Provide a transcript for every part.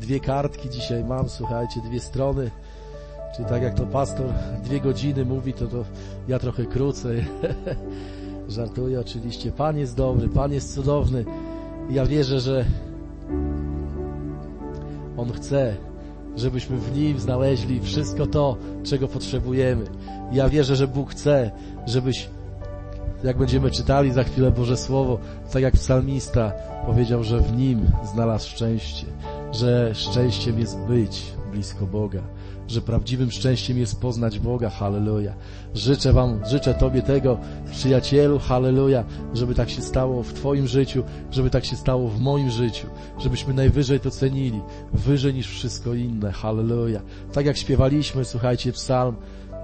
2 kartki dzisiaj mam, słuchajcie, 2 strony. Czyli tak jak to pastor 2 godziny mówi, to ja trochę krócej. Żartuję oczywiście. Pan jest dobry, Pan jest cudowny. Ja wierzę, że On chce, żebyśmy w Nim znaleźli wszystko to, czego potrzebujemy. Ja wierzę, że Bóg chce, żebyś, jak będziemy czytali za chwilę Boże Słowo, tak jak psalmista powiedział, że w Nim znalazł szczęście, że szczęściem jest być blisko Boga, że prawdziwym szczęściem jest poznać Boga, halleluja. Życzę Tobie tego, przyjacielu, halleluja, żeby tak się stało w Twoim życiu, żeby tak się stało w moim życiu, żebyśmy najwyżej to cenili, wyżej niż wszystko inne, halleluja. Tak jak śpiewaliśmy, słuchajcie, psalm: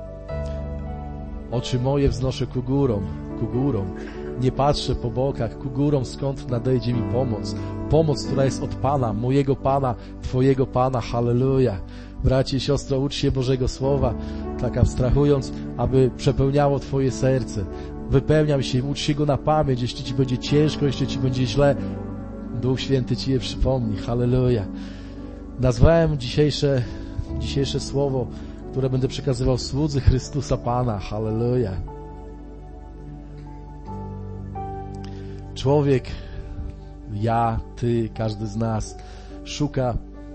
oczy moje wznoszę ku górom, nie patrzę po bokach, ku górom, skąd nadejdzie mi pomoc, która jest od Pana, mojego Pana, Twojego Pana, halleluja. Bracie i siostro, ucz się Bożego Słowa, tak abstrahując, aby przepełniało Twoje serce. Wypełniam się, ucz się Go na pamięć, jeśli Ci będzie ciężko, jeśli Ci będzie źle, Duch Święty Ci je przypomni, halleluja. Nazwałem dzisiejsze słowo, które będę przekazywał, słudzy Chrystusa Pana, halleluja. Człowiek, ja, Ty, każdy z nas szuka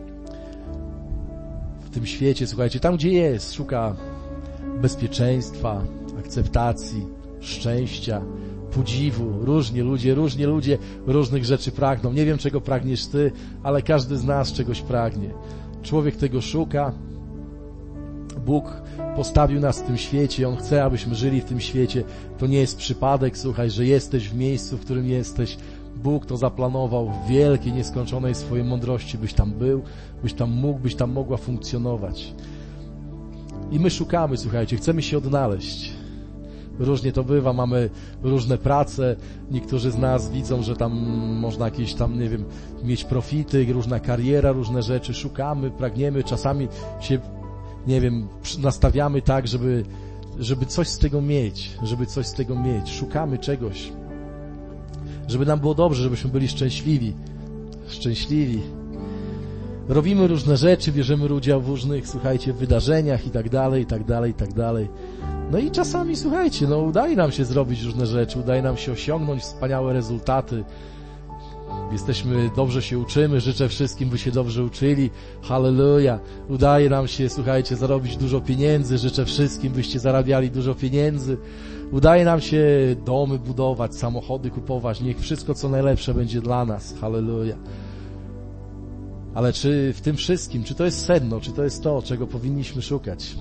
w tym świecie, słuchajcie, tam gdzie jest, szuka bezpieczeństwa, akceptacji, szczęścia, podziwu. Różni ludzie różnych rzeczy pragną. Nie wiem, czego pragniesz Ty, ale każdy z nas czegoś pragnie. Człowiek tego szuka. Bóg postawił nas w tym świecie, On chce, abyśmy żyli w tym świecie. To nie jest przypadek, słuchaj, że jesteś w miejscu, w którym jesteś. Bóg to zaplanował w wielkiej, nieskończonej swojej mądrości, byś tam był, byś tam mógł, byś tam mogła funkcjonować. I my szukamy, słuchajcie, chcemy się odnaleźć. Różnie to bywa, mamy różne prace, niektórzy z nas widzą, że tam można jakieś tam, nie wiem, mieć profity, różna kariera, różne rzeczy, szukamy, pragniemy, czasami się, nie wiem, nastawiamy tak, żeby coś z tego mieć, szukamy czegoś, żeby nam było dobrze, żebyśmy byli szczęśliwi. Robimy różne rzeczy, bierzemy udział w różnych, słuchajcie, wydarzeniach i tak dalej. No i czasami, słuchajcie, udaje nam się zrobić różne rzeczy, udaje nam się osiągnąć wspaniałe rezultaty. Dobrze się uczymy, życzę wszystkim, by się dobrze uczyli, halleluja. Udaje nam się, słuchajcie, zarobić dużo pieniędzy, życzę wszystkim, byście zarabiali dużo pieniędzy. Udaje nam się domy budować, samochody kupować, niech wszystko co najlepsze będzie dla nas, halleluja. Ale czy w tym wszystkim, czy to jest sedno, czy to jest to, czego powinniśmy szukać?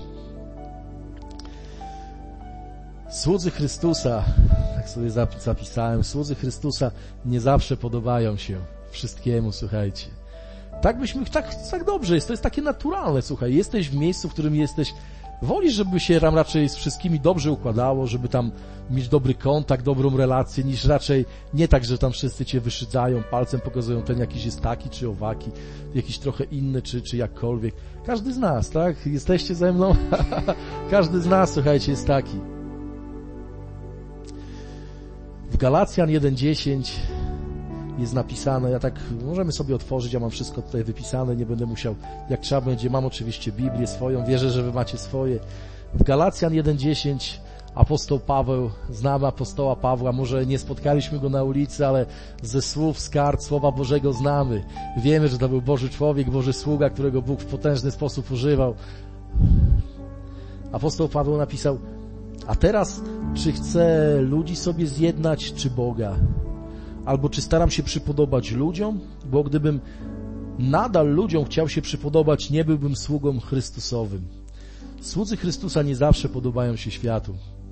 Słudzy Chrystusa, tak sobie zapisałem, słudzy Chrystusa nie zawsze podobają się wszystkiemu, słuchajcie. Tak dobrze jest, to jest takie naturalne, słuchaj, jesteś w miejscu, w którym jesteś, wolisz, żeby się tam raczej z wszystkimi dobrze układało, żeby tam mieć dobry kontakt, dobrą relację, niż raczej nie tak, że tam wszyscy cię wyszydzają, palcem pokazują, ten jakiś jest taki, czy owaki, jakiś trochę inny, czy jakkolwiek. Każdy z nas, tak? Jesteście ze mną? Każdy z nas, słuchajcie, jest taki. W Galacjan 1:10 jest napisane, możemy sobie otworzyć, ja mam wszystko tutaj wypisane, nie będę musiał, jak trzeba będzie, mam oczywiście Biblię swoją, wierzę, że wy macie swoje. W Galacjan 1:10 apostoł Paweł, znamy apostoła Pawła, może nie spotkaliśmy go na ulicy, ale ze słów, z kart Słowa Bożego znamy. Wiemy, że to był Boży człowiek, Boży sługa, którego Bóg w potężny sposób używał. Apostoł Paweł napisał: a teraz, czy chcę ludzi sobie zjednać, czy Boga? Albo czy staram się przypodobać ludziom? Bo gdybym nadal ludziom chciał się przypodobać, nie byłbym sługą Chrystusowym. Słudzy Chrystusa nie zawsze podobają się światu.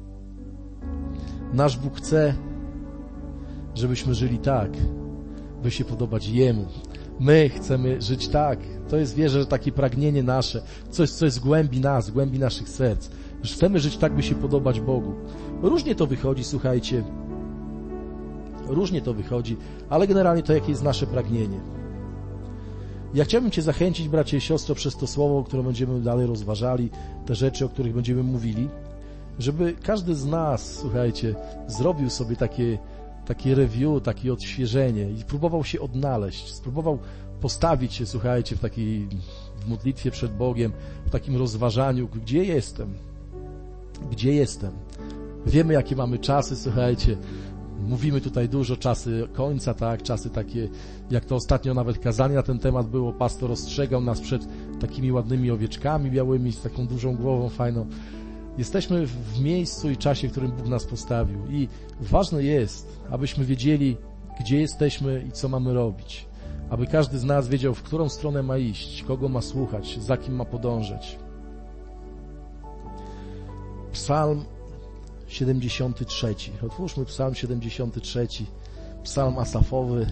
Nasz Bóg chce, żebyśmy żyli tak, by się podobać Jemu. My chcemy żyć tak. To jest, wierzę, że takie pragnienie nasze, coś, co jest w głębi nas, w głębi naszych serc. Że chcemy żyć tak, by się podobać Bogu. Różnie to wychodzi, słuchajcie. Różnie to wychodzi, ale generalnie to jakie jest nasze pragnienie. Ja chciałbym Cię zachęcić, bracie i siostro, przez to słowo, które będziemy dalej rozważali, te rzeczy, o których będziemy mówili, żeby każdy z nas, słuchajcie, zrobił sobie takie takie review, takie odświeżenie i próbował się odnaleźć, spróbował postawić się, słuchajcie, w modlitwie przed Bogiem, w takim rozważaniu, gdzie jestem? Gdzie jestem? Wiemy, jakie mamy czasy, słuchajcie, mówimy tutaj dużo, czasy końca, tak, czasy takie, jak to ostatnio nawet kazanie na ten temat było, pastor ostrzegał nas przed takimi ładnymi owieczkami białymi, z taką dużą głową fajną. Jesteśmy w miejscu i czasie, w którym Bóg nas postawił i ważne jest, abyśmy wiedzieli, gdzie jesteśmy i co mamy robić, aby każdy z nas wiedział, w którą stronę ma iść, kogo ma słuchać, za kim ma podążać. Psalm 73. Otwórzmy Psalm 73, Psalm Asafowy.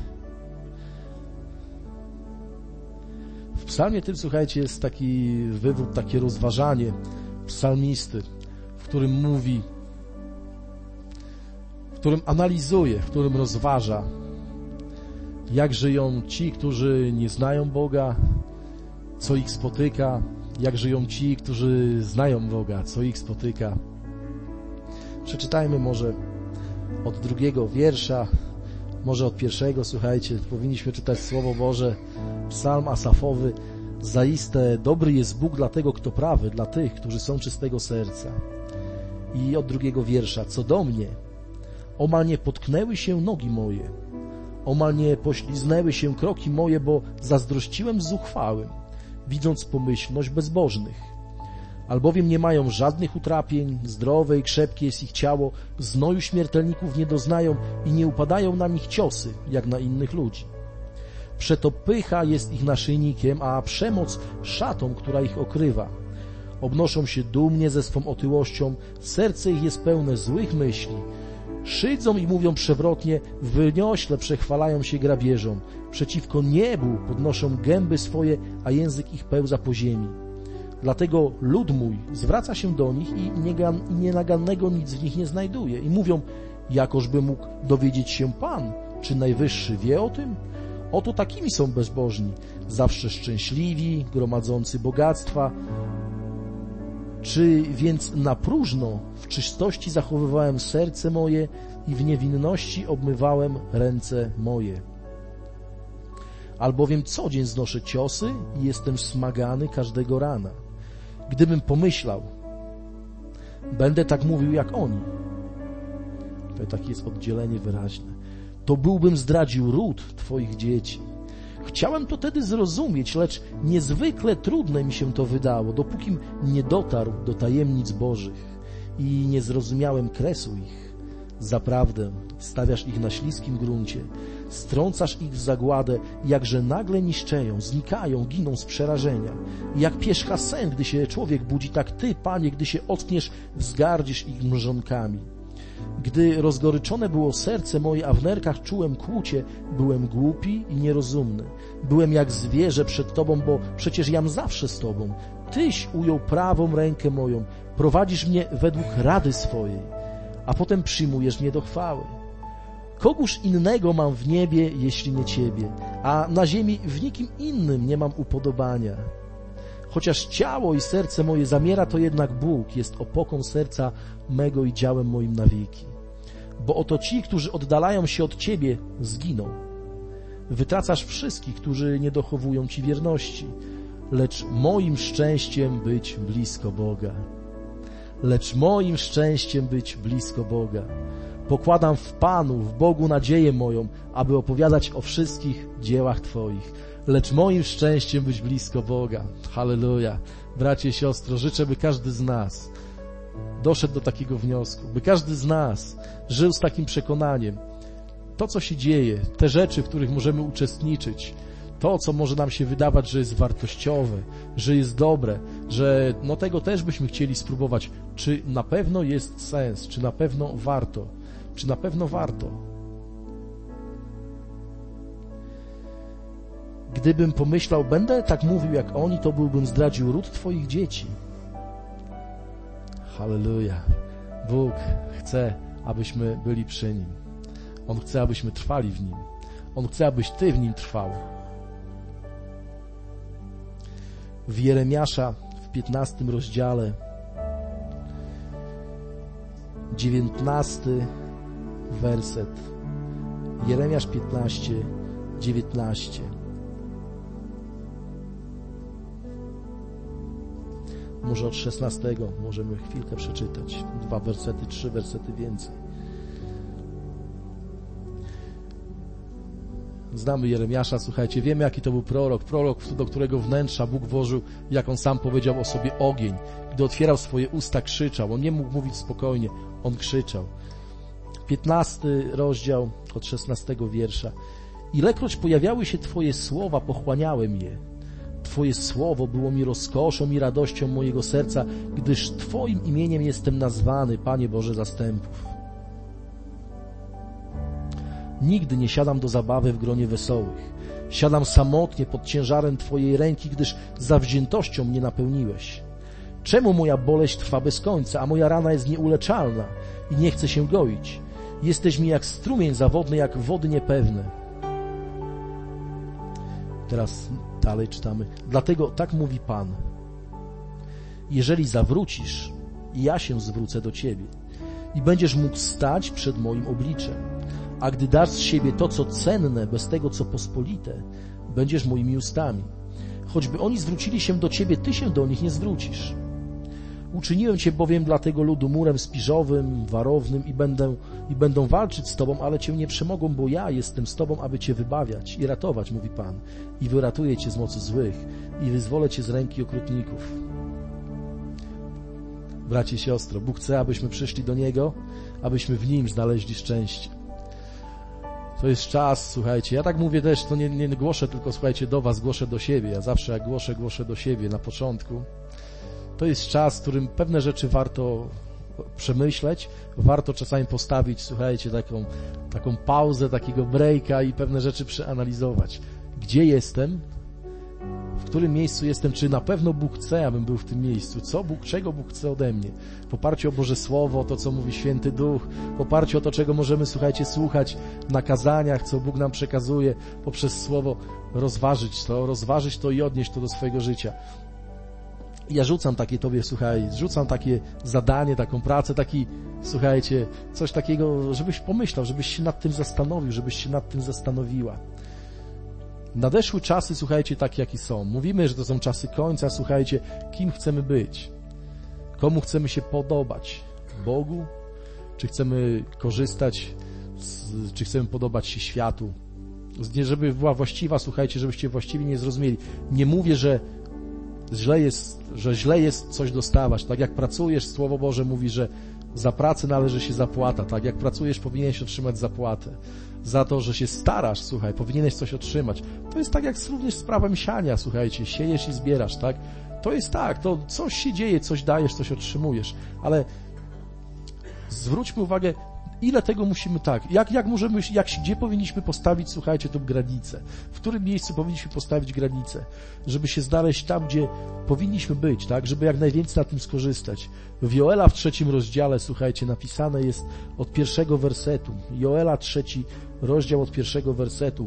W psalmie tym, słuchajcie, jest taki wywód, takie rozważanie psalmisty, w którym mówi, w którym analizuje, w którym rozważa, jak żyją ci, którzy nie znają Boga, co ich spotyka, jak żyją ci, którzy znają Boga, co ich spotyka. Przeczytajmy może od 2 wiersza, może od 1, słuchajcie, powinniśmy czytać Słowo Boże, Psalm Asafowy. Zaiste dobry jest Bóg dla tego, kto prawy, dla tych, którzy są czystego serca. I od 2 wiersza. Co do mnie, omal nie potknęły się nogi moje, omal nie pośliznęły się kroki moje, bo zazdrościłem zuchwałym, widząc pomyślność bezbożnych. Albowiem nie mają żadnych utrapień, zdrowe i krzepkie jest ich ciało, znoju śmiertelników nie doznają i nie upadają na nich ciosy, jak na innych ludzi. Przeto pycha jest ich naszyjnikiem, a przemoc szatą, która ich okrywa. Obnoszą się dumnie ze swą otyłością, serce ich jest pełne złych myśli. Szydzą i mówią przewrotnie, wyniośle przechwalają się grabieżą. Przeciwko niebu podnoszą gęby swoje, a język ich pełza po ziemi. Dlatego lud mój zwraca się do nich i nienagannego nic w nich nie znajduje. I mówią, jakożby mógł dowiedzieć się Pan, czy Najwyższy wie o tym? Oto takimi są bezbożni, zawsze szczęśliwi, gromadzący bogactwa. Czy więc na próżno w czystości zachowywałem serce moje i w niewinności obmywałem ręce moje? Albowiem co dzień znoszę ciosy i jestem smagany każdego rana. Gdybym pomyślał, będę tak mówił jak oni, to takie jest oddzielenie wyraźne, to byłbym zdradził ród Twoich dzieci. Chciałem to wtedy zrozumieć, lecz niezwykle trudne mi się to wydało, dopókim nie dotarł do tajemnic Bożych i nie zrozumiałem kresu ich. Zaprawdę stawiasz ich na śliskim gruncie, strącasz ich w zagładę, jakże nagle niszczeją, znikają, giną z przerażenia. Jak pierzcha sen, gdy się człowiek budzi, tak Ty, Panie, gdy się ockniesz, wzgardzisz ich mrzonkami. Gdy rozgoryczone było serce moje, a w nerkach czułem kłucie, byłem głupi i nierozumny. Byłem jak zwierzę przed Tobą, bo przecież jam zawsze z Tobą. Tyś ujął prawą rękę moją, prowadzisz mnie według rady swojej, a potem przyjmujesz mnie do chwały. Kogóż innego mam w niebie, jeśli nie Ciebie, a na ziemi w nikim innym nie mam upodobania. Chociaż ciało i serce moje zamiera, to jednak Bóg jest opoką serca mego i działem moim na wieki. Bo oto ci, którzy oddalają się od Ciebie, zginą. Wytracasz wszystkich, którzy nie dochowują Ci wierności, lecz moim szczęściem być blisko Boga. Lecz moim szczęściem być blisko Boga. Pokładam w Panu, w Bogu nadzieję moją, aby opowiadać o wszystkich dziełach Twoich. Lecz moim szczęściem być blisko Boga. Halleluja. Bracie i siostro, życzę, by każdy z nas doszedł do takiego wniosku, by każdy z nas żył z takim przekonaniem. To, co się dzieje, te rzeczy, w których możemy uczestniczyć, to, co może nam się wydawać, że jest wartościowe, że jest dobre, że tego też byśmy chcieli spróbować. Czy na pewno jest sens? Czy na pewno warto? Czy na pewno warto? Gdybym pomyślał, będę tak mówił jak oni, to byłbym zdradził ród Twoich dzieci. Halleluja. Bóg chce, abyśmy byli przy Nim. On chce, abyśmy trwali w Nim. On chce, abyś Ty w Nim trwał. W Jeremiasza w 15 rozdziale 19 werset Jeremiasz 15, 19. Może od 16 możemy chwilkę przeczytać. 2 wersety, 3 wersety więcej. Znamy Jeremiasza, słuchajcie, wiemy jaki to był prorok, do którego wnętrza Bóg włożył, jak on sam powiedział o sobie, ogień. Gdy otwierał swoje usta, krzyczał. On nie mógł mówić spokojnie, on krzyczał. 15 rozdział od 16 wiersza. Ilekroć pojawiały się Twoje słowa, pochłaniałem je. Twoje słowo było mi rozkoszą i radością mojego serca, gdyż Twoim imieniem jestem nazwany, Panie Boże zastępów. Nigdy nie siadam do zabawy w gronie wesołych. Siadam samotnie pod ciężarem Twojej ręki, gdyż zawziętością mnie napełniłeś. Czemu moja boleść trwa bez końca, a moja rana jest nieuleczalna i nie chce się goić? Jesteś mi jak strumień zawodny, jak wody niepewne. Teraz dalej czytamy. Dlatego tak mówi Pan. Jeżeli zawrócisz, ja się zwrócę do Ciebie i będziesz mógł stać przed moim obliczem. A gdy dasz z siebie to, co cenne, bez tego, co pospolite, będziesz moimi ustami. Choćby oni zwrócili się do Ciebie, Ty się do nich nie zwrócisz. Uczyniłem Cię bowiem dla tego ludu murem spiżowym, warownym i będą walczyć z Tobą, ale Cię nie przemogą, bo ja jestem z Tobą, aby Cię wybawiać i ratować, mówi Pan. I wyratuję Cię z mocy złych i wyzwolę Cię z ręki okrutników. Bracie i siostro, Bóg chce, abyśmy przyszli do Niego, abyśmy w Nim znaleźli szczęście. To jest czas, słuchajcie, ja tak mówię też, to nie głoszę tylko, słuchajcie, do was, głoszę do siebie. Ja zawsze jak głoszę do siebie na początku. To jest czas, w którym pewne rzeczy warto przemyśleć, warto czasami postawić, słuchajcie, taką pauzę, takiego breaka i pewne rzeczy przeanalizować. Gdzie jestem? W którym miejscu jestem? Czy na pewno Bóg chce, abym był w tym miejscu? Czego Bóg chce ode mnie? W oparciu o Boże Słowo, to co mówi Święty Duch, w oparciu o to, czego możemy, słuchajcie, słuchać na kazaniach, co Bóg nam przekazuje poprzez Słowo, rozważyć to i odnieść to do swojego życia. Ja rzucam takie Tobie, słuchaj, takie zadanie, taką pracę, słuchajcie, coś takiego, żebyś pomyślał, żebyś się nad tym zastanowił, żebyś się nad tym zastanowiła. Nadeszły czasy, słuchajcie, takie jakie są. Mówimy, że to są czasy końca, słuchajcie, kim chcemy być? Komu chcemy się podobać? Bogu? Czy chcemy korzystać, czy chcemy podobać się światu? Żeby była właściwa, słuchajcie, żebyście właściwie nie zrozumieli. Nie mówię, że źle jest coś dostawać. Tak jak pracujesz, Słowo Boże mówi, że za pracę należy się zapłata. Tak jak pracujesz, powinieneś otrzymać zapłatę. Za to, że się starasz, słuchaj, powinieneś coś otrzymać. To jest tak jak również z prawem siania, słuchajcie, siejesz i zbierasz, tak? To jest tak, to coś się dzieje, coś dajesz, coś otrzymujesz, ale zwróćmy uwagę, ile tego musimy gdzie powinniśmy postawić, słuchajcie, tą granicę? W którym miejscu powinniśmy postawić granicę? Żeby się znaleźć tam, gdzie powinniśmy być, tak? Żeby jak najwięcej na tym skorzystać. W Joela w 3 rozdziale, słuchajcie, napisane jest od 1 wersetu. Joela 3 rozdział od 1 wersetu.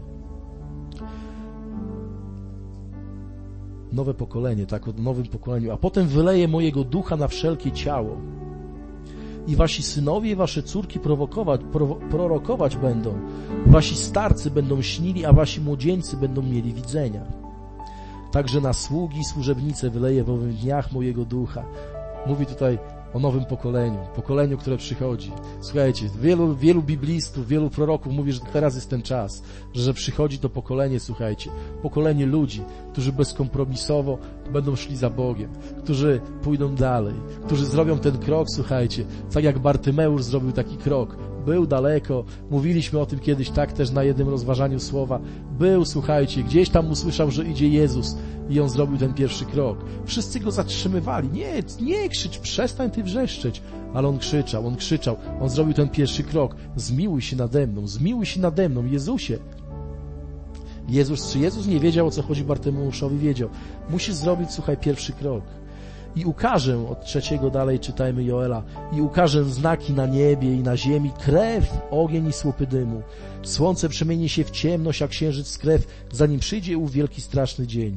Nowe pokolenie, tak? O nowym pokoleniu. A potem wyleję mojego ducha na wszelkie ciało. I wasi synowie i wasze córki prorokować będą. Wasi starcy będą śnili, a wasi młodzieńcy będą mieli widzenia. Także na sługi i służebnice wyleję w owych dniach mojego ducha. Mówi tutaj o nowym pokoleniu, które przychodzi. Słuchajcie, wielu biblistów, wielu proroków mówi, że teraz jest ten czas, że przychodzi to pokolenie, słuchajcie, pokolenie ludzi, którzy bezkompromisowo będą szli za Bogiem, którzy pójdą dalej, którzy zrobią ten krok, słuchajcie, tak jak Bartymeusz zrobił taki krok. Był daleko, mówiliśmy o tym kiedyś, tak też na jednym rozważaniu słowa. Był, słuchajcie, gdzieś tam usłyszał, że idzie Jezus i on zrobił ten pierwszy krok. Wszyscy go zatrzymywali. Nie krzycz, przestań ty wrzeszczeć. Ale on krzyczał, on zrobił ten pierwszy krok. Zmiłuj się nade mną, Jezusie. Czy Jezus nie wiedział, o co chodzi Bartymeuszowi? Wiedział. Musisz zrobić, słuchaj, pierwszy krok. I ukażę, od 3 dalej czytajmy Joela, i ukażę znaki na niebie i na ziemi, krew, ogień i słupy dymu. Słońce przemieni się w ciemność, a księżyc w krew, zanim przyjdzie ów wielki, straszny dzień.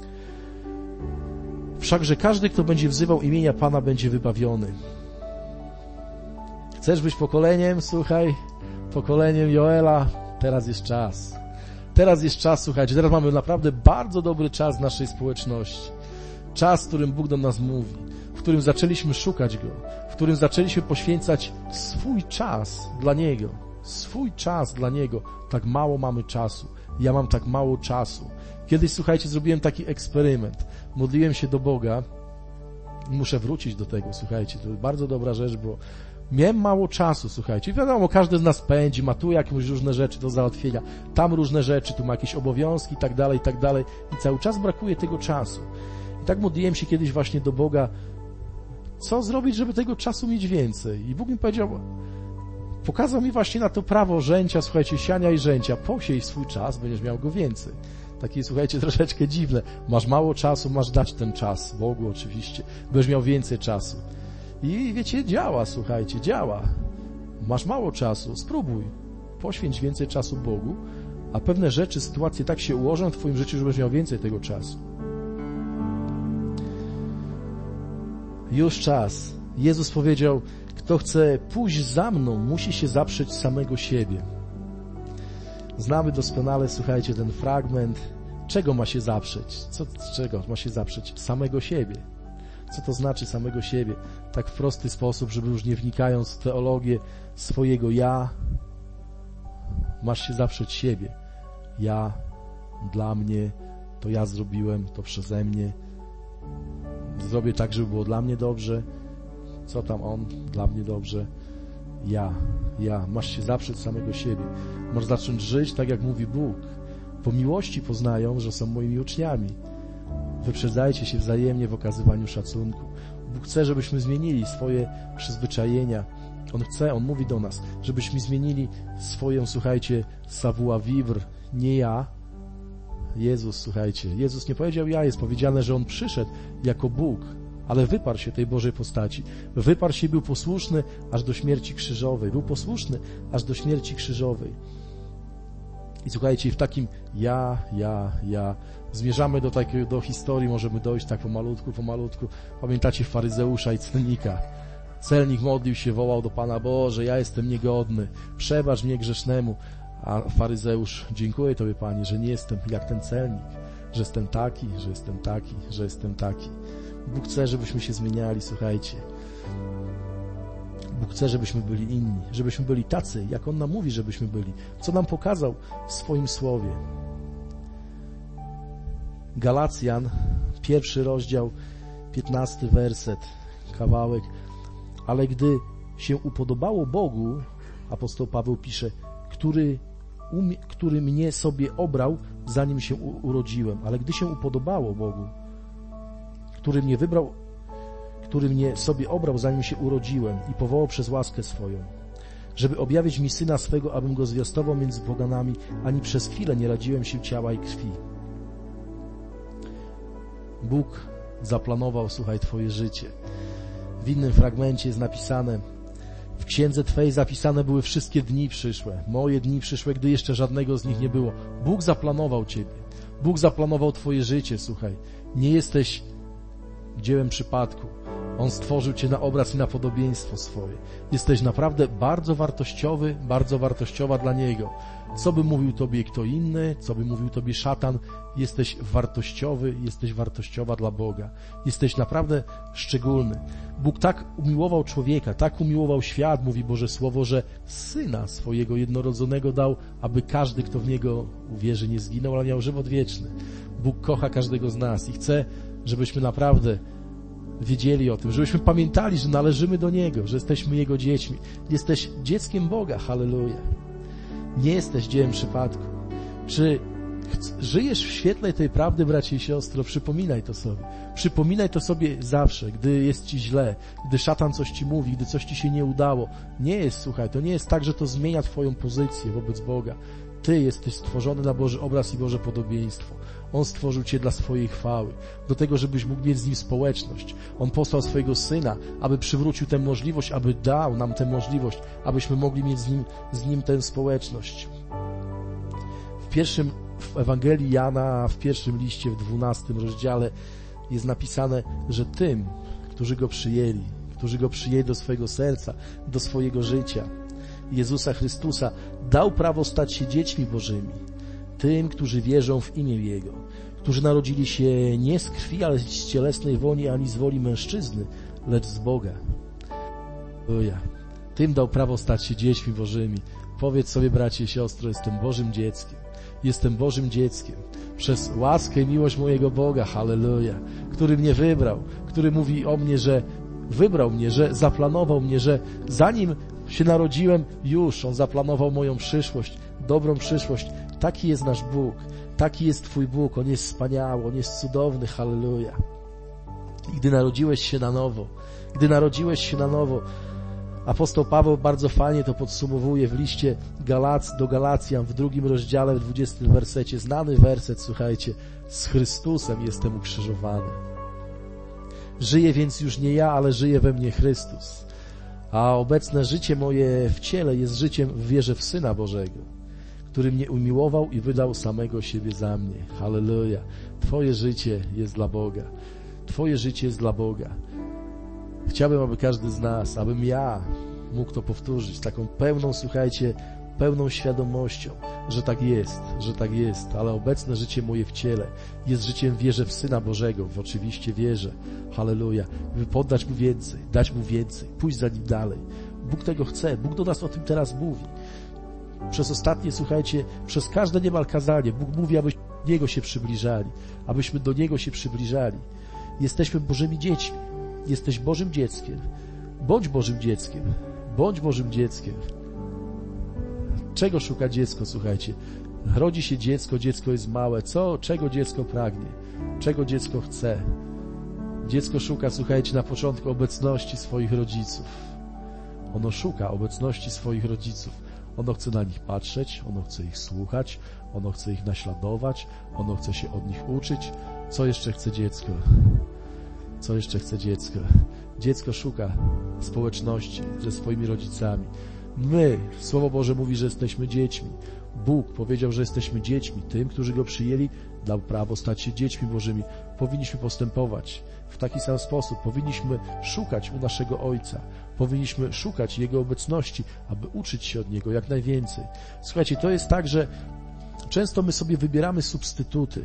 Wszakże każdy, kto będzie wzywał imienia Pana, będzie wybawiony. Chcesz być pokoleniem, słuchaj, pokoleniem Joela, Teraz jest czas. Teraz jest czas, słuchajcie, teraz mamy naprawdę bardzo dobry czas w naszej społeczności. Czas, w którym Bóg do nas mówi, w którym zaczęliśmy szukać Go, w którym zaczęliśmy poświęcać swój czas dla Niego. Swój czas dla Niego. Tak mało mamy czasu. Ja mam tak mało czasu. Kiedyś, słuchajcie, zrobiłem taki eksperyment. Modliłem się do Boga. Muszę wrócić do tego, słuchajcie, to jest bardzo dobra rzecz, bo miałem mało czasu, słuchajcie. Wiadomo, każdy z nas pędzi, ma tu jakieś różne rzeczy do załatwienia, tam różne rzeczy, tu ma jakieś obowiązki i tak dalej, i cały czas brakuje tego czasu. I tak modliłem się kiedyś właśnie do Boga, co zrobić, żeby tego czasu mieć więcej. I Bóg mi powiedział, pokazał mi właśnie na to prawo rzęcia, słuchajcie, siania i rzęcia. Posiej swój czas, będziesz miał go więcej. Takie, słuchajcie, troszeczkę dziwne. Masz mało czasu, masz dać ten czas Bogu oczywiście. Będziesz miał więcej czasu. I wiecie, działa, słuchajcie, działa. Masz mało czasu, spróbuj. Poświęć więcej czasu Bogu, a pewne rzeczy, sytuacje tak się ułożą w twoim życiu, że będziesz miał więcej tego czasu. Już czas. Jezus powiedział, kto chce pójść za mną, musi się zaprzeć samego siebie. Znamy doskonale, słuchajcie, ten fragment. Czego ma się zaprzeć? Czego ma się zaprzeć? Samego siebie. Co to znaczy samego siebie? Tak w prosty sposób, żeby już nie wnikając w teologię swojego ja, masz się zaprzeć siebie. Ja, dla mnie, to ja zrobiłem, to przeze mnie. Zrobię tak, żeby było dla mnie dobrze. Co tam on? Dla mnie dobrze. Ja. Masz się zaprzeć samego siebie. Masz zacząć żyć tak, jak mówi Bóg. Po miłości poznają, że są moimi uczniami. Wyprzedzajcie się wzajemnie w okazywaniu szacunku. Bóg chce, żebyśmy zmienili swoje przyzwyczajenia. On mówi do nas, żebyśmy zmienili swoją, słuchajcie, savoir vivre. Nie ja. Jezus, słuchajcie. Jezus nie powiedział ja, jest powiedziane, że On przyszedł jako Bóg, ale wyparł się tej Bożej postaci. Wyparł się i był posłuszny aż do śmierci krzyżowej. Był posłuszny aż do śmierci krzyżowej. I słuchajcie, w takim ja zmierzamy do historii, możemy dojść tak pomalutku. Pamiętacie faryzeusza i celnika? Celnik modlił się, wołał do Pana: Boże, ja jestem niegodny, przebacz mnie grzesznemu. A faryzeusz: dziękuję Tobie, Panie, że nie jestem jak ten celnik, że jestem taki. Bóg chce, żebyśmy się zmieniali, słuchajcie. Bóg chce, żebyśmy byli inni, żebyśmy byli tacy, jak On nam mówi, żebyśmy byli. Co nam pokazał w swoim słowie. Galacjan, 1 rozdział, 15 werset, kawałek. Ale gdy się upodobało Bogu, apostoł Paweł pisze, który mnie sobie obrał, zanim się urodziłem. Ale gdy się upodobało Bogu, który mnie wybrał, który mnie sobie obrał, zanim się urodziłem i powołał przez łaskę swoją, żeby objawić mi Syna swego, abym Go zwiastował między poganami, ani przez chwilę nie radziłem się ciała i krwi. Bóg zaplanował, słuchaj, Twoje życie. W innym fragmencie jest napisane: w księdze Twej zapisane były wszystkie dni przyszłe, moje dni przyszłe, gdy jeszcze żadnego z nich nie było. Bóg zaplanował Ciebie. Bóg zaplanował Twoje życie, słuchaj. Nie jesteś dziełem przypadku. On stworzył Cię na obraz i na podobieństwo swoje. Jesteś naprawdę bardzo wartościowy, bardzo wartościowa dla Niego. Co by mówił Tobie kto inny, co by mówił Tobie szatan, jesteś wartościowy, jesteś wartościowa dla Boga. Jesteś naprawdę szczególny. Bóg tak umiłował człowieka, tak umiłował świat, mówi Boże Słowo, że Syna swojego jednorodzonego dał, aby każdy, kto w Niego uwierzy, nie zginął, ale miał żywot wieczny. Bóg kocha każdego z nas i chce, żebyśmy naprawdę wiedzieli o tym, żebyśmy pamiętali, że należymy do Niego, że jesteśmy Jego dziećmi. Jesteś dzieckiem Boga, halleluja. Nie jesteś dziełem przypadku. Czy żyjesz w świetle tej prawdy, bracie i siostro? Przypominaj to sobie. Przypominaj to sobie zawsze, gdy jest Ci źle, gdy szatan coś Ci mówi, gdy coś Ci się nie udało. Nie jest, słuchaj, to nie jest tak, że to zmienia Twoją pozycję wobec Boga. Ty jesteś stworzony na Boży obraz i Boże podobieństwo. On stworzył Cię dla swojej chwały, do tego, żebyś mógł mieć z Nim społeczność. On posłał swojego Syna, aby przywrócił tę możliwość, aby dał nam tę możliwość, abyśmy mogli mieć z Nim tę społeczność. W Ewangelii Jana, w 1 liście, w 12 rozdziale jest napisane, że tym, którzy Go przyjęli do swojego serca, do swojego życia, Jezusa Chrystusa dał prawo stać się dziećmi Bożymi, tym, którzy wierzą w imię Jego, którzy narodzili się nie z krwi, ale z cielesnej woli, ani z woli mężczyzny, lecz z Boga. Tym dał prawo stać się dziećmi Bożymi. Powiedz sobie, bracie i siostro, jestem Bożym dzieckiem. Jestem Bożym dzieckiem. Przez łaskę i miłość mojego Boga, halleluja, który mnie wybrał, który mówi o mnie, że wybrał mnie, że zaplanował mnie, że zanim się narodziłem, już On zaplanował moją przyszłość, dobrą przyszłość. Taki jest nasz Bóg, taki jest Twój Bóg. On jest wspaniały, On jest cudowny, halleluja. I gdy narodziłeś się na nowo, apostoł Paweł bardzo fajnie to podsumowuje w liście do Galacjan w 2 rozdziale, w 20 wersecie. Znany werset, słuchajcie, z Chrystusem jestem ukrzyżowany. Żyję więc już nie ja, ale żyje we mnie Chrystus. A obecne życie moje w ciele jest życiem w wierze w Syna Bożego, który mnie umiłował i wydał samego siebie za mnie. Halleluja. Twoje życie jest dla Boga. Twoje życie jest dla Boga. Chciałbym, aby każdy z nas, abym ja mógł to powtórzyć, taką pełną, słuchajcie, pełną świadomością, że tak jest, ale obecne życie moje w ciele jest życiem w wierze w Syna Bożego, w oczywiście wierze, halleluja, by poddać Mu więcej, dać Mu więcej, pójść za Nim dalej. Bóg tego chce, Bóg do nas o tym teraz mówi. Przez ostatnie, słuchajcie, przez każde niemal kazanie, Bóg mówi, abyśmy do Niego się przybliżali, abyśmy do Niego się przybliżali. Jesteśmy Bożymi dziećmi. Jesteś Bożym dzieckiem. Bądź Bożym dzieckiem. Bądź Bożym dzieckiem. Czego szuka dziecko, słuchajcie? Rodzi się dziecko jest małe. Czego dziecko pragnie? Czego dziecko chce? Dziecko szuka, słuchajcie, na początku obecności swoich rodziców. Ono szuka obecności swoich rodziców. Ono chce na nich patrzeć, ono chce ich słuchać, ono chce ich naśladować, ono chce się od nich uczyć. Co jeszcze chce dziecko? Co jeszcze chce dziecko? Dziecko szuka społeczności ze swoimi rodzicami. My, Słowo Boże mówi, że jesteśmy dziećmi. Bóg powiedział, że jesteśmy dziećmi. Tym, którzy Go przyjęli, dał prawo stać się dziećmi Bożymi. Powinniśmy postępować w taki sam sposób. Powinniśmy szukać u naszego Ojca. Powinniśmy szukać Jego obecności, aby uczyć się od Niego jak najwięcej. Słuchajcie, to jest tak, że często my sobie wybieramy substytuty.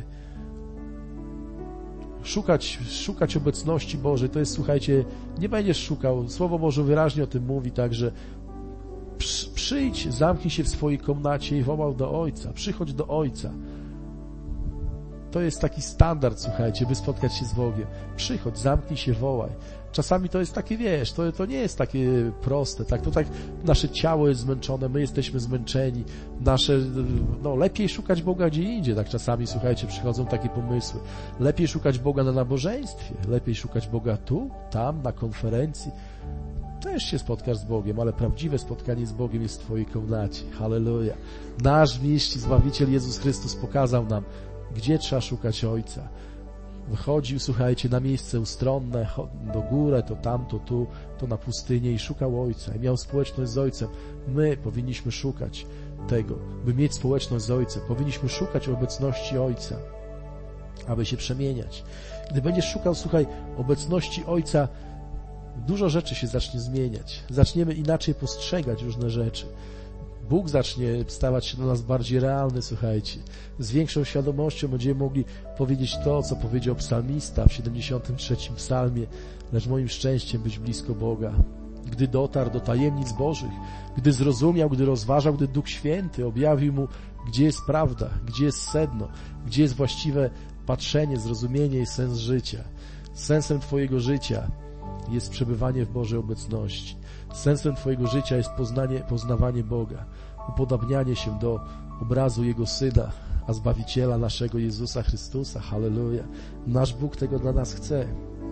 Szukać obecności Bożej, to jest, słuchajcie, nie będziesz szukał. Słowo Boże wyraźnie o tym mówi, także przyjdź, zamknij się w swojej komnacie i wołał do Ojca. Przychodź do Ojca. To jest taki standard, słuchajcie, by spotkać się z Bogiem. Przychodź, zamknij się, wołaj. Czasami to jest takie, wiesz, to nie jest takie proste, tak? To tak nasze ciało jest zmęczone, my jesteśmy zmęczeni, lepiej szukać Boga gdzie indziej, tak czasami, słuchajcie, przychodzą takie pomysły. Lepiej szukać Boga na nabożeństwie, lepiej szukać Boga tu, tam, na konferencji. Też się spotkasz z Bogiem, ale prawdziwe spotkanie z Bogiem jest w Twojej komnacie. Halleluja. Nasz mistrz i Zbawiciel Jezus Chrystus pokazał nam, gdzie trzeba szukać Ojca. Wychodził, słuchajcie, na miejsce ustronne, do górę, to tam, to tu, to na pustynię i szukał Ojca i miał społeczność z Ojcem. My powinniśmy szukać tego, by mieć społeczność z Ojcem. Powinniśmy szukać obecności Ojca, aby się przemieniać. Gdy będziesz szukał, słuchaj, obecności Ojca, dużo rzeczy się zacznie zmieniać. Zaczniemy inaczej postrzegać różne rzeczy. Bóg zacznie stawać się do nas bardziej realny, słuchajcie. Z większą świadomością będziemy mogli powiedzieć to, co powiedział psalmista w 73. psalmie. Lecz moim szczęściem być blisko Boga. Gdy dotarł do tajemnic Bożych, gdy zrozumiał, gdy rozważał, gdy Duch Święty objawił mu, gdzie jest prawda, gdzie jest sedno, gdzie jest właściwe patrzenie, zrozumienie i sens życia. Sensem Twojego życia jest przebywanie w Bożej obecności. Sensem Twojego życia jest poznawanie Boga, upodabnianie się do obrazu Jego Syna, a Zbawiciela naszego Jezusa Chrystusa. Halleluja. Nasz Bóg tego dla nas chce.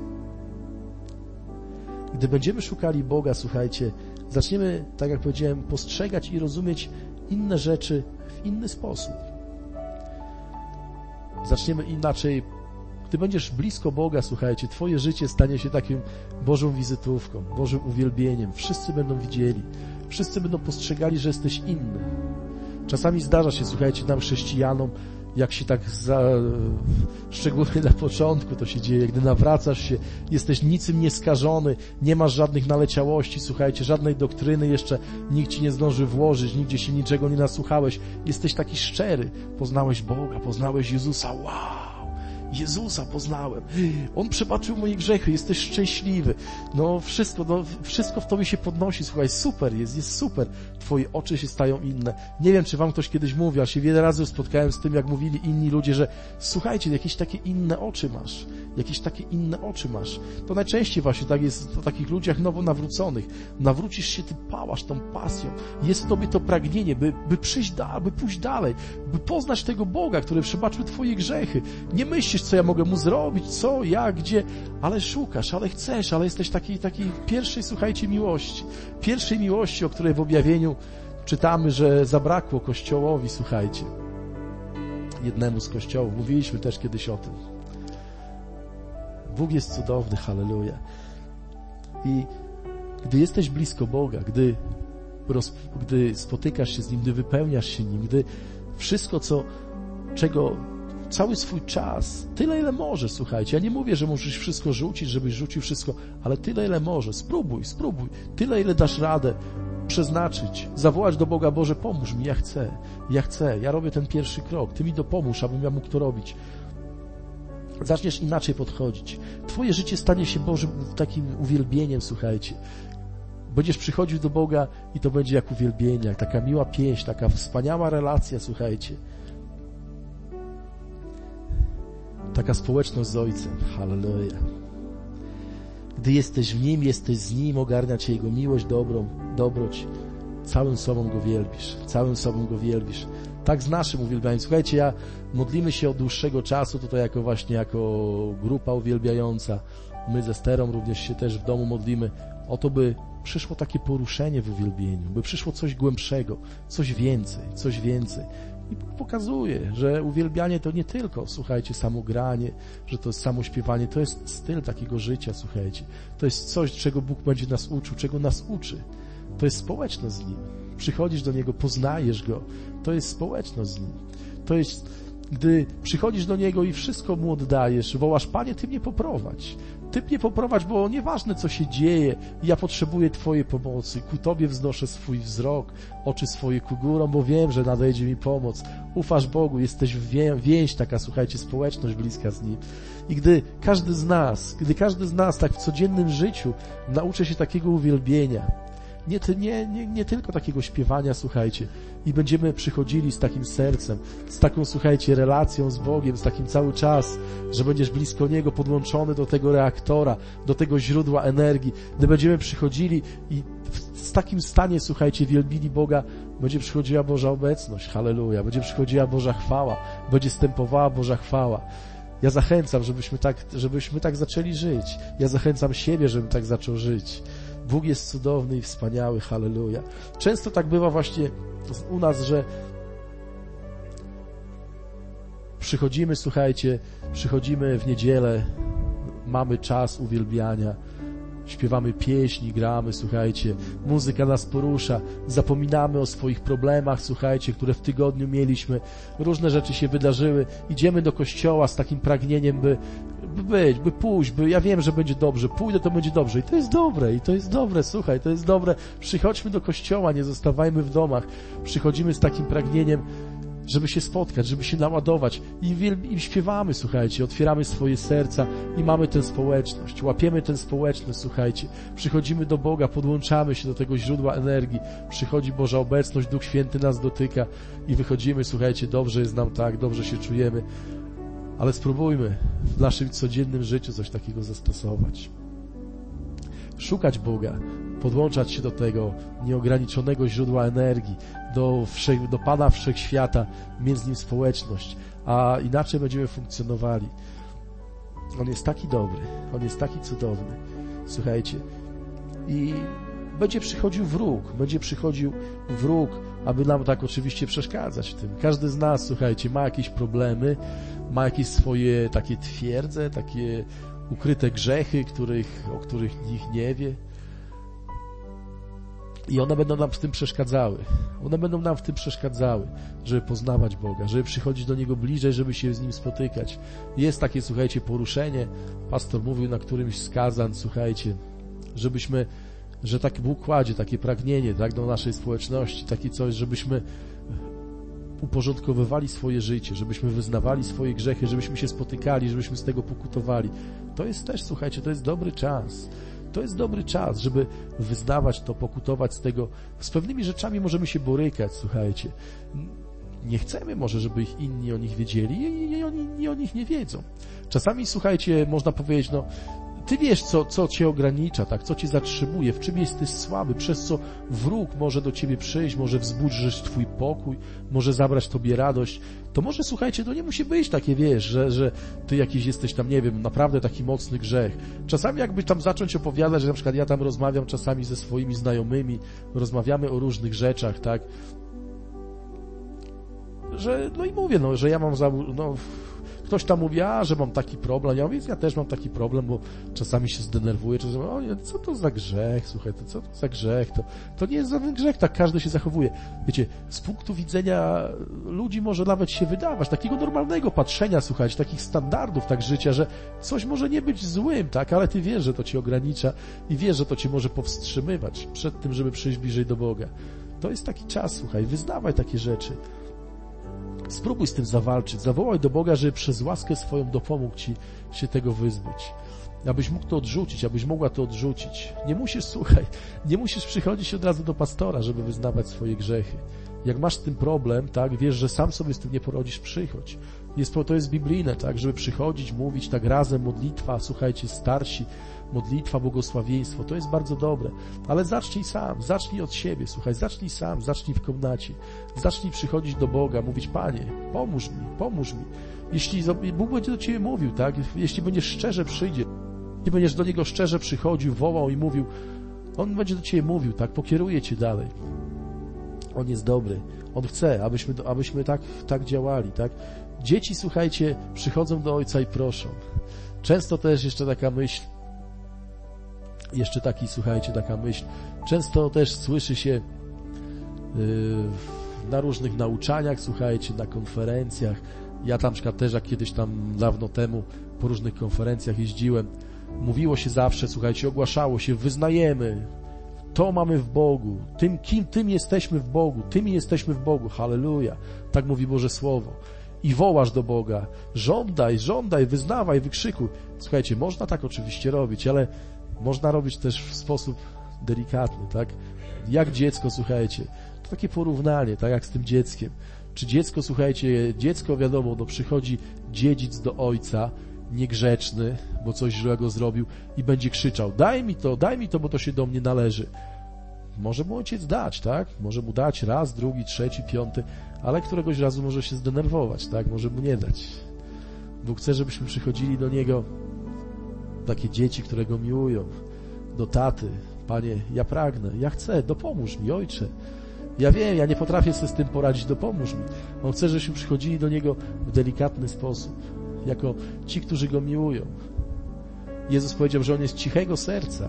Gdy będziemy szukali Boga, słuchajcie, zaczniemy, tak jak powiedziałem, postrzegać i rozumieć inne rzeczy w inny sposób. Zaczniemy inaczej. Gdy będziesz blisko Boga, słuchajcie, Twoje życie stanie się takim Bożą wizytówką, Bożym uwielbieniem. Wszyscy będą widzieli, wszyscy będą postrzegali, że jesteś inny. Czasami zdarza się, słuchajcie, nam chrześcijanom jak się tak szczególnie na początku to się dzieje, gdy nawracasz się, jesteś niczym nieskażony, nie masz żadnych naleciałości, słuchajcie, żadnej doktryny jeszcze nikt ci nie zdąży włożyć, nigdzie się niczego nie nasłuchałeś, jesteś taki szczery, poznałeś Boga, poznałeś Jezusa, wow! Jezusa poznałem. On przebaczył moje grzechy, jesteś szczęśliwy. Wszystko w tobie się podnosi, słuchaj, super jest super. Twoje oczy się stają inne. Nie wiem, czy wam ktoś kiedyś mówił, a się wiele razy spotkałem z tym, jak mówili inni ludzie, że słuchajcie, jakieś takie inne oczy masz. Jakieś takie inne oczy masz. To najczęściej właśnie tak jest o takich ludziach nowo nawróconych. Nawrócisz się, ty pałasz tą pasją. Jest w tobie to pragnienie, by pójść dalej, by poznać tego Boga, który przebaczył twoje grzechy. Nie myślisz, co ja mogę mu zrobić, co, jak, gdzie, ale szukasz, ale chcesz, ale jesteś takiej pierwszej, słuchajcie, miłości. Pierwszej miłości, o której w objawieniu czytamy, że zabrakło Kościołowi, słuchajcie. Jednemu z kościołów. Mówiliśmy też kiedyś o tym. Bóg jest cudowny, halleluja. I gdy jesteś blisko Boga, gdy spotykasz się z Nim, gdy wypełniasz się Nim, gdy wszystko, cały swój czas, tyle ile możesz, słuchajcie, ja nie mówię, że musisz wszystko rzucić, żebyś rzucił wszystko, ale tyle ile możesz, spróbuj, tyle ile dasz radę przeznaczyć, zawołać do Boga, Boże, pomóż mi, ja chcę, ja robię ten pierwszy krok, Ty mi dopomóż, abym ja mógł to robić. Zaczniesz inaczej podchodzić. Twoje życie stanie się Bożym takim uwielbieniem, słuchajcie. Będziesz przychodził do Boga i to będzie jak uwielbienie, jak taka miła pieśń, taka wspaniała relacja, słuchajcie. Taka społeczność z Ojcem. Halleluja. Gdy jesteś w Nim, jesteś z Nim, ogarnia Cię Jego miłość, dobroć. Całym sobą Go wielbisz. Tak z naszym uwielbianiem. Słuchajcie, modlimy się od dłuższego czasu, tutaj jako grupa uwielbiająca. My ze Sterą również się też w domu modlimy o to, by przyszło takie poruszenie w uwielbieniu, by przyszło coś głębszego, coś więcej. I pokazuje, że uwielbianie to nie tylko, słuchajcie, samo granie, że to jest samo śpiewanie, to jest styl takiego życia, słuchajcie. To jest coś, czego Bóg będzie nas uczył, czego nas uczy. To jest społeczność z Nim. Przychodzisz do Niego, poznajesz Go. To jest społeczność z Nim. To jest, gdy przychodzisz do Niego i wszystko Mu oddajesz, wołasz, Panie, Ty mnie poprowadź. Ty mnie poprowadź, bo nieważne, co się dzieje, ja potrzebuję Twojej pomocy. Ku Tobie wznoszę swój wzrok, oczy swoje ku górom, bo wiem, że nadejdzie mi pomoc. Ufasz Bogu, jesteś więź taka, słuchajcie, społeczność bliska z Nim. I gdy każdy z nas tak w codziennym życiu nauczy się takiego uwielbienia, nie tylko takiego śpiewania, słuchajcie, i będziemy przychodzili z takim sercem, z taką, słuchajcie, relacją z Bogiem, z takim cały czas, że będziesz blisko Niego, podłączony do tego reaktora, do tego źródła energii, gdy będziemy przychodzili i w takim stanie, słuchajcie, wielbili Boga, będzie przychodziła Boża obecność, halleluja, będzie przychodziła Boża chwała, będzie stępowała Boża chwała. Ja zachęcam, żebyśmy tak zaczęli żyć. Ja zachęcam siebie, żebym tak zaczął żyć. Bóg jest cudowny i wspaniały, halleluja. Często tak bywa właśnie u nas, że przychodzimy, słuchajcie, w niedzielę, mamy czas uwielbiania, śpiewamy pieśni, gramy, słuchajcie, muzyka nas porusza, zapominamy o swoich problemach, słuchajcie, które w tygodniu mieliśmy, różne rzeczy się wydarzyły, idziemy do kościoła z takim pragnieniem, by pójść, ja wiem, że będzie dobrze, pójdę, to będzie dobrze i to jest dobre, słuchaj, to jest dobre, przychodźmy do kościoła, nie zostawajmy w domach, przychodzimy z takim pragnieniem, żeby się spotkać, żeby się naładować i śpiewamy, słuchajcie, otwieramy swoje serca i mamy tę społeczność, łapiemy tę społeczność, słuchajcie, przychodzimy do Boga, podłączamy się do tego źródła energii, przychodzi Boża obecność, Duch Święty nas dotyka i wychodzimy, słuchajcie, dobrze jest nam tak, dobrze się czujemy, ale spróbujmy w naszym codziennym życiu coś takiego zastosować. Szukać Boga, podłączać się do tego nieograniczonego źródła energii, do Pana Wszechświata, mieć z Nim społeczność, a inaczej będziemy funkcjonowali. On jest taki dobry, On jest taki cudowny. Słuchajcie, i będzie przychodził wróg, aby nam tak oczywiście przeszkadzać w tym. Każdy z nas, słuchajcie, ma jakieś problemy, ma jakieś swoje takie twierdze, takie ukryte grzechy, o których nikt nie wie. I one będą nam w tym przeszkadzały. One będą nam w tym przeszkadzały, żeby poznawać Boga, żeby przychodzić do Niego bliżej, żeby się z Nim spotykać. Jest takie, słuchajcie, poruszenie. Pastor mówił na którymś z kazań, słuchajcie, że tak Bóg kładzie takie pragnienie, tak, do naszej społeczności, takie coś, żebyśmy uporządkowywali swoje życie, żebyśmy wyznawali swoje grzechy, żebyśmy się spotykali, żebyśmy z tego pokutowali. To jest też, słuchajcie, to jest dobry czas. To jest dobry czas, żeby wyznawać to, pokutować z tego. Z pewnymi rzeczami możemy się borykać, słuchajcie. Nie chcemy może, żeby inni o nich wiedzieli i oni o nich nie wiedzą. Czasami, słuchajcie, można powiedzieć, no, ty wiesz, co cię ogranicza, tak? Co cię zatrzymuje, w czym jesteś słaby, przez co wróg może do ciebie przyjść, może wzbudzić twój pokój, może zabrać tobie radość. To może, słuchajcie, to nie musi być takie, wiesz, że ty jakiś jesteś tam, nie wiem, naprawdę taki mocny grzech. Czasami jakby tam zacząć opowiadać, że na przykład ja tam rozmawiam czasami ze swoimi znajomymi, rozmawiamy o różnych rzeczach, tak? Że, no i mówię, no, że ja mam ktoś tam mówi, że mam taki problem. Ja mówię, ja też mam taki problem, bo czasami się zdenerwuję, czasami, co to za grzech, słuchaj, co to za grzech, to nie jest żaden grzech, tak każdy się zachowuje. Wiecie, z punktu widzenia ludzi może nawet się wydawać, takiego normalnego patrzenia, słuchajcie, takich standardów tak życia, że coś może nie być złym, tak, ale ty wiesz, że to cię ogranicza i wiesz, że to cię może powstrzymywać przed tym, żeby przyjść bliżej do Boga. To jest taki czas, słuchaj, wyznawaj takie rzeczy. Spróbuj z tym zawalczyć, zawołaj do Boga, żeby przez łaskę swoją dopomógł ci się tego wyzbyć. Abyś mógł to odrzucić, abyś mogła to odrzucić. Nie musisz, słuchaj, nie musisz przychodzić od razu do pastora, żeby wyznawać swoje grzechy. Jak masz z tym problem, tak, wiesz, że sam sobie z tym nie poradzisz, przychodź. To jest biblijne, tak, żeby przychodzić, mówić tak razem, modlitwa, słuchajcie, starsi, modlitwa, błogosławieństwo, to jest bardzo dobre. Ale zacznij sam, zacznij od siebie, słuchaj, zacznij sam, zacznij w komnacie. Zacznij przychodzić do Boga, mówić, Panie, pomóż mi. Jeśli Bóg będzie do ciebie mówił, tak, jeśli będziesz szczerze przyjdzie, jeśli będziesz do Niego szczerze przychodził, wołał i mówił, On będzie do ciebie mówił, tak, pokieruje cię dalej. On jest dobry. On chce, abyśmy tak działali, tak. Dzieci, słuchajcie, przychodzą do Ojca i proszą. Często też jeszcze taka myśl, często też słyszy się na różnych nauczaniach, słuchajcie, na konferencjach. Ja tam na przykład też, jak kiedyś tam dawno temu po różnych konferencjach jeździłem, mówiło się zawsze, słuchajcie, ogłaszało się, wyznajemy, to mamy w Bogu, tym jesteśmy w Bogu, tymi jesteśmy w Bogu, halleluja, tak mówi Boże Słowo. I wołasz do Boga, żądaj, wyznawaj, wykrzykuj. Słuchajcie, można tak oczywiście robić, ale można robić też w sposób delikatny, tak? Jak dziecko, słuchajcie, to takie porównanie, tak jak z tym dzieckiem. Czy dziecko, słuchajcie, wiadomo, przychodzi dziedzic do ojca, niegrzeczny, bo coś źlego zrobił i będzie krzyczał, daj mi to, bo to się do mnie należy. Może mu ojciec dać, tak? Może mu dać raz, drugi, trzeci, piąty, ale któregoś razu może się zdenerwować, tak? Może mu nie dać. Bóg chce, żebyśmy przychodzili do Niego takie dzieci, które Go miłują, do taty. Panie, ja pragnę, ja chcę, dopomóż mi, Ojcze. Ja wiem, ja nie potrafię sobie z tym poradzić, dopomóż mi. On chce, żebyśmy przychodzili do Niego w delikatny sposób, jako ci, którzy Go miłują. Jezus powiedział, że On jest cichego serca.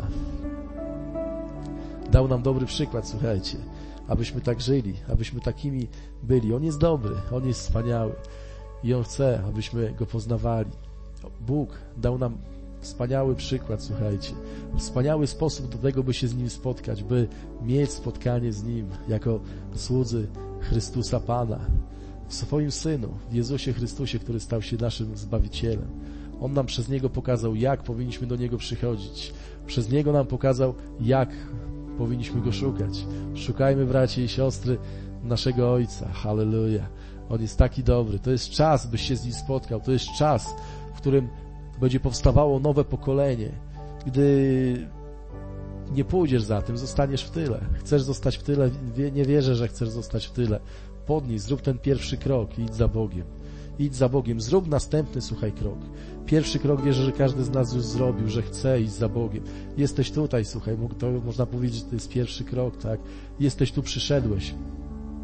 Dał nam dobry przykład, słuchajcie, abyśmy tak żyli, abyśmy takimi byli. On jest dobry, On jest wspaniały i On chce, abyśmy Go poznawali. Bóg dał nam wspaniały przykład, słuchajcie, wspaniały sposób do tego, by się z Nim spotkać, by mieć spotkanie z Nim jako słudzy Chrystusa Pana, w swoim Synu, w Jezusie Chrystusie, który stał się naszym Zbawicielem. On nam przez Niego pokazał, jak powinniśmy do Niego przychodzić. Przez Niego nam pokazał, jak powinniśmy Go szukać. Szukajmy, bracia i siostry, naszego Ojca. Halleluja. On jest taki dobry. To jest czas, byś się z Nim spotkał. To jest czas, w którym będzie powstawało nowe pokolenie. Gdy nie pójdziesz za tym, zostaniesz w tyle. Chcesz zostać w tyle, nie wierzę, że chcesz zostać w tyle. Podnieś, zrób ten pierwszy krok i idź za Bogiem. Idź za Bogiem, zrób następny, słuchaj, krok. Pierwszy krok wierzę, że każdy z nas już zrobił, że chce iść za Bogiem. Jesteś tutaj, słuchaj, to można powiedzieć, że to jest pierwszy krok, tak? Jesteś tu, przyszedłeś.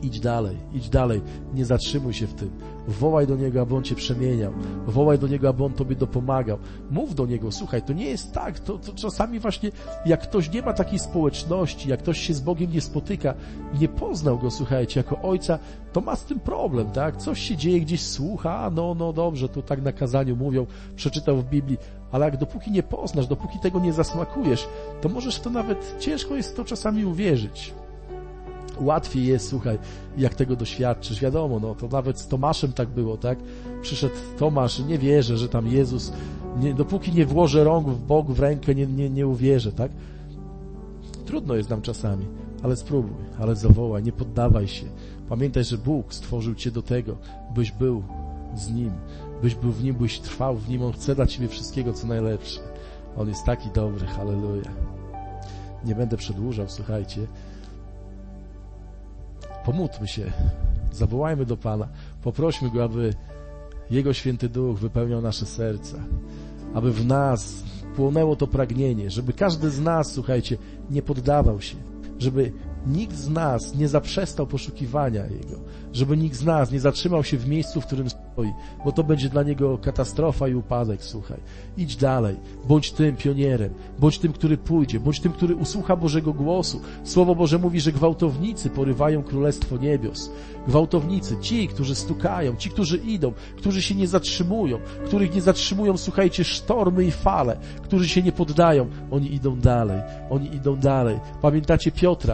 idź dalej, nie zatrzymuj się w tym. Wołaj do Niego, aby On Cię przemieniał. Wołaj do Niego, aby On Tobie dopomagał. Mów do Niego, słuchaj, to nie jest tak, to czasami właśnie, jak ktoś nie ma takiej społeczności, jak ktoś się z Bogiem nie spotyka, nie poznał Go, słuchajcie, jako Ojca, to ma z tym problem, tak? Coś się dzieje, gdzieś słucha, no dobrze, tu tak na kazaniu mówią, przeczytał w Biblii, ale jak dopóki nie poznasz, dopóki tego nie zasmakujesz, to możesz w to nawet, ciężko jest to czasami uwierzyć. Łatwiej jest, słuchaj, jak tego doświadczysz. Wiadomo, no to nawet z Tomaszem tak było, tak? Przyszedł Tomasz, nie wierzę, że tam Jezus, dopóki nie włożę rąk w bok, w rękę, nie uwierzę, tak? Trudno jest nam czasami, ale spróbuj, ale zawołaj, nie poddawaj się. Pamiętaj, że Bóg stworzył Cię do tego, byś był z Nim, byś był w Nim, byś trwał w Nim. On chce dla Ciebie wszystkiego, co najlepsze. On jest taki dobry, halleluja. Nie będę przedłużał, słuchajcie. Pomódlmy się, zawołajmy do Pana, poprośmy Go, aby Jego Święty Duch wypełniał nasze serca, aby w nas płonęło to pragnienie, żeby każdy z nas, słuchajcie, nie poddawał się, żeby nikt z nas nie zaprzestał poszukiwania Jego, żeby nikt z nas nie zatrzymał się w miejscu, w którym stoi, bo to będzie dla niego katastrofa i upadek, słuchaj. Idź dalej, bądź tym pionierem, bądź tym, który pójdzie, bądź tym, który usłucha Bożego głosu. Słowo Boże mówi, że gwałtownicy porywają Królestwo Niebios. Gwałtownicy, ci, którzy stukają, ci, którzy idą, którzy się nie zatrzymują, których nie zatrzymują, słuchajcie, sztormy i fale, którzy się nie poddają, oni idą dalej. Pamiętacie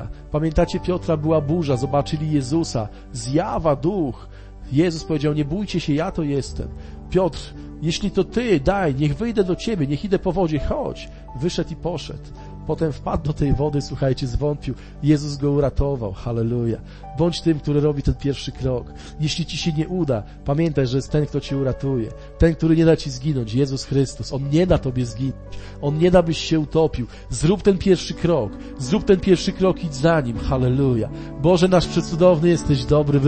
Piotra, była burza, zobaczyli Jezusa, zjawa, duch. Jezus powiedział, nie bójcie się, ja to jestem. Piotr, jeśli to Ty, daj, niech wyjdę do Ciebie, niech idę po wodzie, chodź. Wyszedł i poszedł. Potem wpadł do tej wody, słuchajcie, zwątpił. Jezus go uratował, halleluja. Bądź tym, który robi ten pierwszy krok. Jeśli Ci się nie uda, pamiętaj, że jest ten, kto Cię uratuje. Ten, który nie da Ci zginąć, Jezus Chrystus. On nie da Tobie zginąć. On nie da, byś się utopił. Zrób ten pierwszy krok. Idź za Nim, halleluja. Boże nasz przecudowny, jesteś dobry,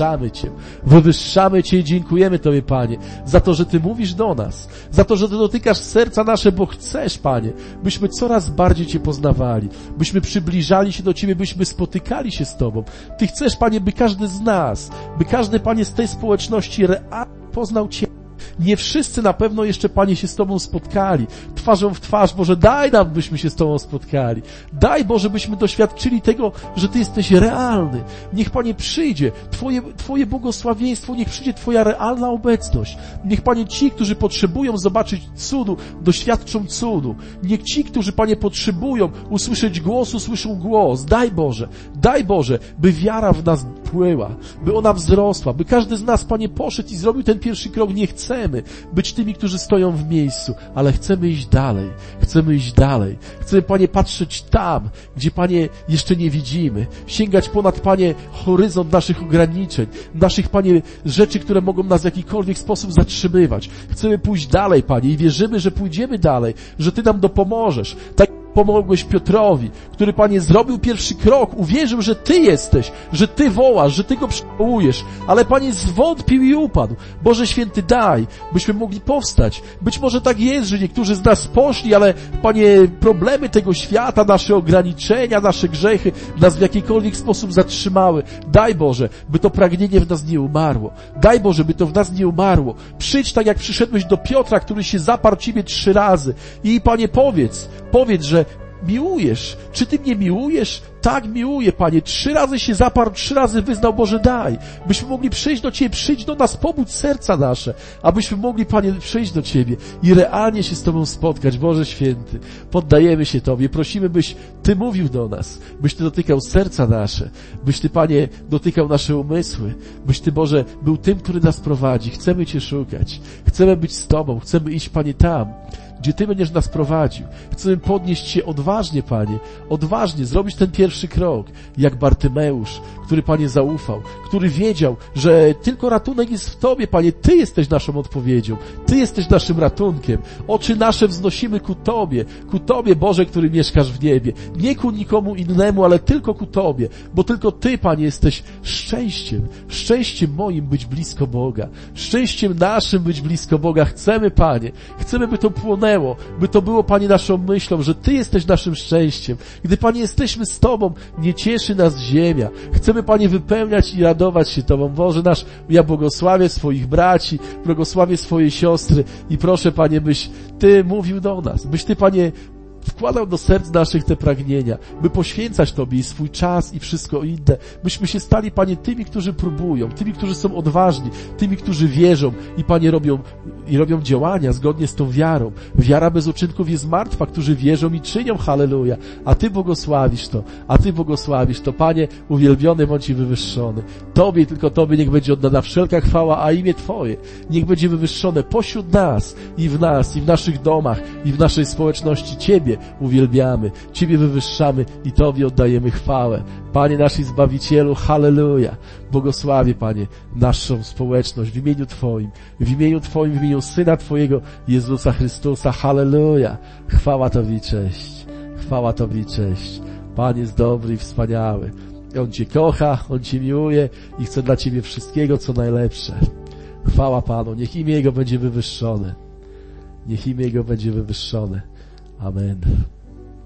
wywyższamy Cię i dziękujemy Tobie, Panie, za to, że Ty mówisz do nas, za to, że Ty dotykasz serca nasze, bo chcesz, Panie, byśmy coraz bardziej Cię poznawali, byśmy przybliżali się do Ciebie, byśmy spotykali się z Tobą. Ty chcesz, Panie, by każdy z nas, by każdy, Panie, z tej społeczności realnie poznał Ciebie. Nie wszyscy na pewno jeszcze, Panie, się z Tobą spotkali. Twarzą w twarz, Boże, daj nam, byśmy się z Tobą spotkali. Daj, Boże, byśmy doświadczyli tego, że Ty jesteś realny. Niech, Panie, przyjdzie Twoje błogosławieństwo, niech przyjdzie Twoja realna obecność. Niech, Panie, ci, którzy potrzebują zobaczyć cudu, doświadczą cudu. Niech ci, którzy, Panie, potrzebują usłyszeć głos, usłyszą głos. Daj, Boże, by wiara w nas płyła, by ona wzrosła, by każdy z nas, Panie, poszedł i zrobił ten pierwszy krok. Nie chcemy być tymi, którzy stoją w miejscu, ale chcemy iść dalej. Chcemy, Panie, patrzeć tam, gdzie, Panie, jeszcze nie widzimy. Sięgać ponad, Panie, horyzont naszych ograniczeń, naszych, Panie, rzeczy, które mogą nas w jakikolwiek sposób zatrzymywać. Chcemy pójść dalej, Panie, i wierzymy, że pójdziemy dalej, że Ty nam dopomożesz. Tak pomogłeś Piotrowi, który, Panie, zrobił pierwszy krok, uwierzył, że Ty jesteś, że Ty wołasz, że Ty go przywołujesz, ale, Panie, zwątpił i upadł. Boże Święty, daj, byśmy mogli powstać. Być może tak jest, że niektórzy z nas poszli, ale, Panie, problemy tego świata, nasze ograniczenia, nasze grzechy nas w jakikolwiek sposób zatrzymały. Daj, Boże, by to pragnienie w nas nie umarło. Daj, Boże, by to w nas nie umarło. Przyjdź tak, jak przyszedłeś do Piotra, który się zaparł Ciebie 3 razy. I, Panie, powiedz, że miłujesz. Czy Ty mnie miłujesz? Tak, miłuję, Panie. 3 razy się zaparł, 3 razy wyznał, Boże, daj. Byśmy mogli przyjść do Ciebie, przyjdź do nas, pobudź serca nasze, abyśmy mogli, Panie, przyjść do Ciebie i realnie się z Tobą spotkać. Boże Święty, poddajemy się Tobie, prosimy, byś Ty mówił do nas, byś Ty dotykał serca nasze, byś Ty, Panie, dotykał nasze umysły, byś Ty, Boże, był tym, który nas prowadzi. Chcemy Cię szukać, chcemy być z Tobą, chcemy iść, Panie, tam, gdzie Ty będziesz nas prowadził. Chcemy podnieść się odważnie, Panie, odważnie zrobić ten pierwszy krok, jak Bartymeusz, który, Panie, zaufał, który wiedział, że tylko ratunek jest w Tobie, Panie. Ty jesteś naszą odpowiedzią, Ty jesteś naszym ratunkiem. Oczy nasze wznosimy ku Tobie, Boże, który mieszkasz w niebie. Nie ku nikomu innemu, ale tylko ku Tobie, bo tylko Ty, Panie, jesteś szczęściem moim być blisko Boga, szczęściem naszym być blisko Boga. Chcemy, Panie, by to płonęło, by to było, Panie, naszą myślą, że Ty jesteś naszym szczęściem. Gdy, Panie, jesteśmy z Tobą, nie cieszy nas ziemia. Chcemy, Chcemy, Panie, wypełniać i radować się Tobą. Boże nasz, ja błogosławię swoich braci, błogosławię swoje siostry i proszę, Panie, byś Ty mówił do nas, byś Ty, Panie, wkładał do serc naszych te pragnienia, by poświęcać Tobie swój czas i wszystko inne, byśmy się stali, Panie, tymi, którzy próbują, tymi, którzy są odważni, tymi, którzy wierzą i, Panie, robią działania zgodnie z tą wiarą. Wiara bez uczynków jest martwa, którzy wierzą i czynią, halleluja. A Ty błogosławisz to, Panie, uwielbiony bądź i wywyższony. Tobie i tylko Tobie niech będzie oddana wszelka chwała, a imię Twoje niech będzie wywyższone pośród nas, i w naszych domach, i w naszej społeczności. Ciebie uwielbiamy, Ciebie wywyższamy i Tobie oddajemy chwałę. Panie nasz i Zbawicielu, halleluja. Błogosławię, Panie, naszą społeczność w imieniu Twoim, w imieniu Syna Twojego, Jezusa Chrystusa, halleluja. Chwała Tobie i cześć, chwała Tobie i cześć. Pan jest dobry i wspaniały. On Cię kocha, On Cię miłuje i chce dla Ciebie wszystkiego, co najlepsze. Chwała Panu, niech imię Jego będzie wywyższone. Niech imię Jego będzie wywyższone. Amen.